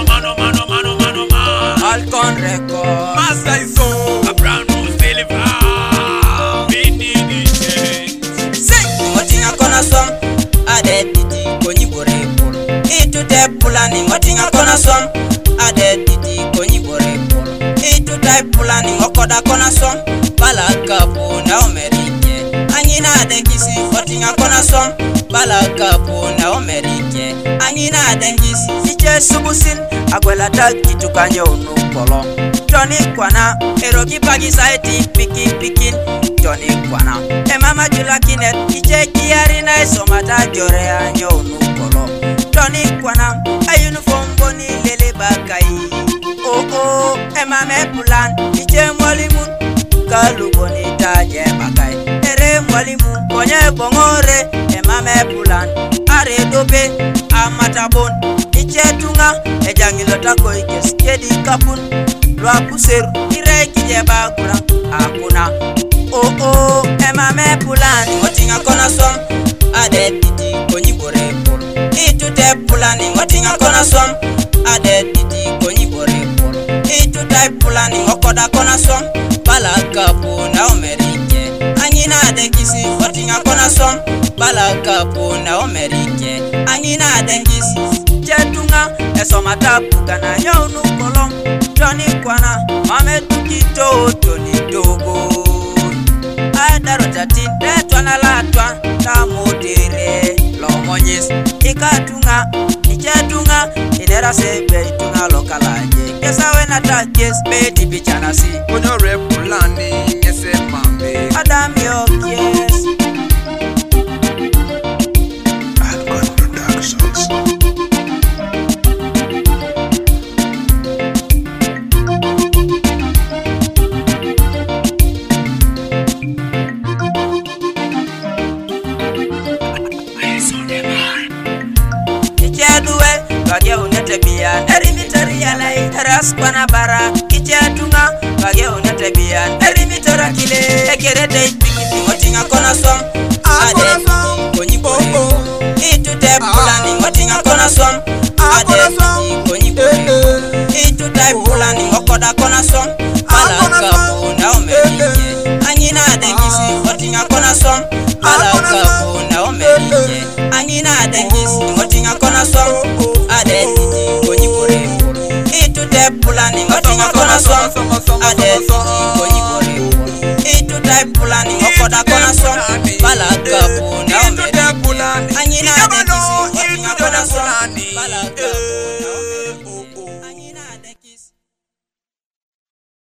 Alcon Record Master is on a brand new silver. We need it. Sing Motinga kona som Ade didi konyi bore polo Itu te pulani Motinga kona som Ade didi konyi bore polo Itu te pulani Mokoda kona som Bala kapu na omerike Anyina ade kisi Motinga kona som Bala kapu na omerike Anyina ade kisi Iche subusin Agwela taki tukanye unu polo Johnny Kwana Eroki pagi saiti Pikin Johnny Kwana Mama jula kinet Iche kiari na isomata jore anyo unu polo Johnny Kwana uniform boni lele bakai Oh Mama pulan Iche mwalimu Kalu boni taje bakai Ere mwalimu Konye bongore Mama pulan Are dobe Amatabon Iche tunga Ejangilo tako ikes Kedi kapun Lwa kuseru Ire kije bakura Akuna Oh Mama pulani Motinga kona som Ade didi konyi bore polo Itu te pulani Motinga kona som Ade didi konyi bore polo Itu te pulani Mokoda kona som Bala kapu na omerike Anyina ade kisi Motinga kona som Bala kapu na omerike Anyina ade kisi Chetunga Esoma tapu kana yonu kolom Johnny Kwana Mame tukito Tony Dogo Adaro tatin Detwana latwa Tamodere Lomonyes Ikatunga Ichetunga Inera sebe Itunga lokalaje Kesa wena takes Beti bichana si Konyo repulani Ngese mambe Adam Yokies Alcon Productions. Bage unete biyan Erimitari yalai Eras kwana bara Ichetunga Bage unete biyan Erimitara kile Ekere day pikiti Motinga kona som Ade konyi bore Itu te pulani Motinga kona som Ade konyi bore Itu te pulani Mokoda kona som Bala kapu na omerike Anyina ade kisi Motinga kona som Bala kapu na omerike Anyina ade kisi Motinga kona som